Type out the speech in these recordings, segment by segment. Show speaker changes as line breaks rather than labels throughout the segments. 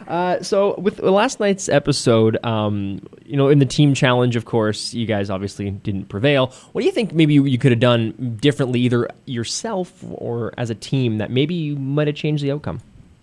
So with last night's episode, in the team challenge, of course, you guys obviously didn't prevail. What do you think maybe you could have done differently, either yourself or as a team, that maybe you might have changed the outcome?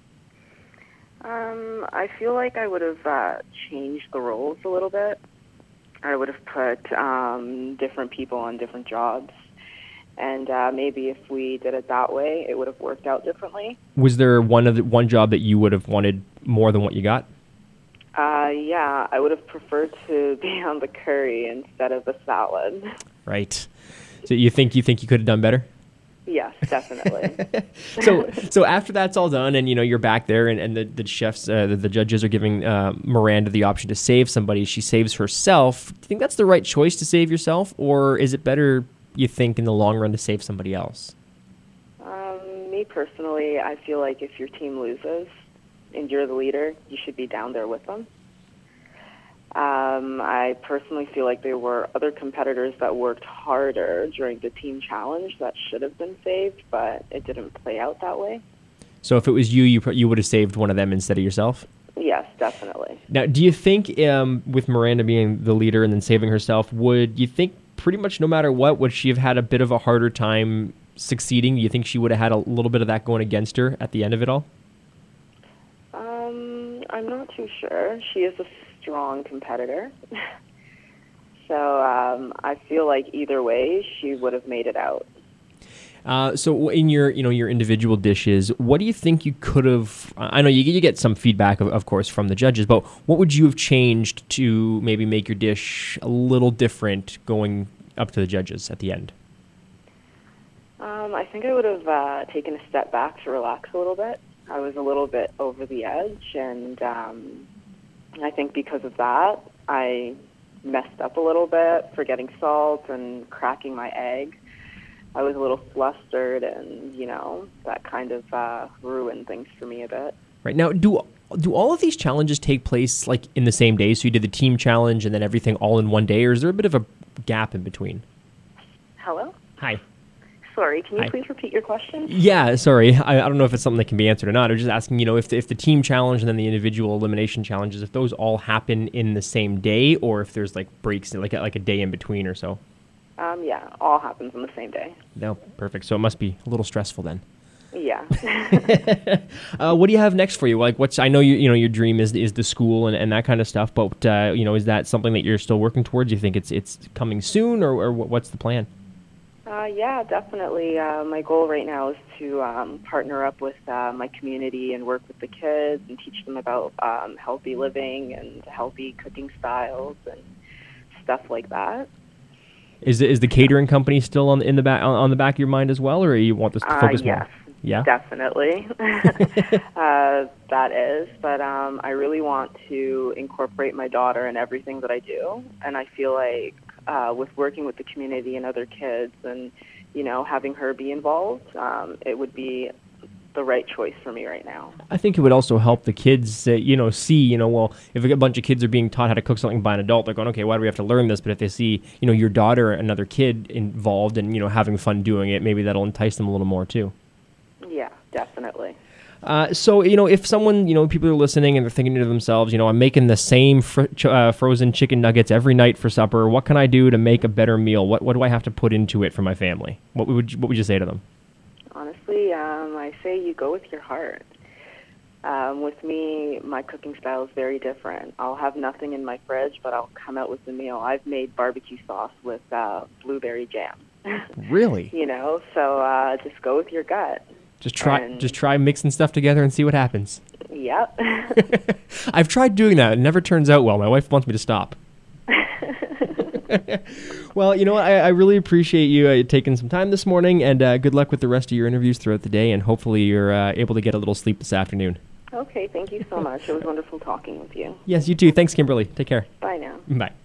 I feel like I would have changed the roles a little bit. I would have put different people on different jobs. And maybe if we did it that way, it would have worked out differently.
Was there one job that you would have wanted more than what you got?
Yeah, I would have preferred to be on the curry instead of the salad.
Right. So you think you could have done better?
Yes, definitely.
So after that's all done, and you're back there, and the chefs, the judges are giving Miranda the option to save somebody. She saves herself. Do you think that's the right choice to save yourself, or is it better, you think, in the long run to save somebody else?
Me personally, I feel like if your team loses and you're the leader, you should be down there with them. I personally feel like there were other competitors that worked harder during the team challenge that should have been saved, but it didn't play out that way.
So if it was you would have saved one of them instead of yourself?
Yes, definitely.
Now, do you think with Miranda being the leader and then saving herself, would you think pretty much no matter what, would she have had a bit of a harder time succeeding? Do you think she would have had a little bit of that going against her at the end of it all?
I'm not too sure. She is a strong competitor. So I feel like either way, she would have made it out.
So in your individual dishes, what do you think you could have? I know you get some feedback, of course, from the judges, but what would you have changed to maybe make your dish a little different going up to the judges at the end?
I think I would have taken a step back to relax a little bit. I was a little bit over the edge, and I think because of that, I messed up a little bit, forgetting salt and cracking my egg. I was a little flustered, and, that kind of ruined things for me a bit.
Right. Now, do all of these challenges take place, like, in the same day? So you did the team challenge and then everything all in one day, or is there a bit of a gap in between?
Hello?
Hi.
Sorry, can you
Hi.
please repeat your question?
Yeah, sorry. I don't know if it's something that can be answered or not. I was just asking, if the team challenge and then the individual elimination challenges, if those all happen in the same day, or if there's, like, breaks, like a day in between or so.
Yeah, all happens on the same day.
No, perfect. So it must be a little stressful then.
Yeah.
What do you have next for you? Like, I know your dream is the school and that kind of stuff, but is that something that you're still working towards? Do you think it's coming soon, or what's the plan?
Yeah, definitely. My goal right now is to partner up with my community and work with the kids and teach them about healthy living and healthy cooking styles and stuff like that.
Is the catering company still on the back of your mind as well, or you want this to focus more?
Yes,
yeah,
definitely. That is, but I really want to incorporate my daughter in everything that I do, and I feel like with working with the community and other kids, and having her be involved, it would be the right choice for me right now.
I think it would also help the kids, see, well, if a bunch of kids are being taught how to cook something by an adult, they're going, okay, why do we have to learn this? But if they see, your daughter or another kid involved and, having fun doing it, maybe that'll entice them a little more too.
Yeah, definitely.
So, if someone, people are listening and they're thinking to themselves, I'm making the same frozen chicken nuggets every night for supper. What can I do to make a better meal? What do I have to put into it for my family? What would you say to them?
Honestly, I say you go with your heart. With me, my cooking style is very different. I'll have nothing in my fridge, but I'll come out with a meal. I've made barbecue sauce with blueberry jam.
Really?
So just go with your gut.
Just try mixing stuff together and see what happens.
Yep.
I've tried doing that. It never turns out well. My wife wants me to stop. Well, you know what? I really appreciate you taking some time this morning, and good luck with the rest of your interviews throughout the day, and hopefully you're able to get a little sleep this afternoon.
Okay, thank you so much. It was wonderful talking with you.
Yes, you too. Thanks, Kimberly. Take care.
Bye now.
Bye.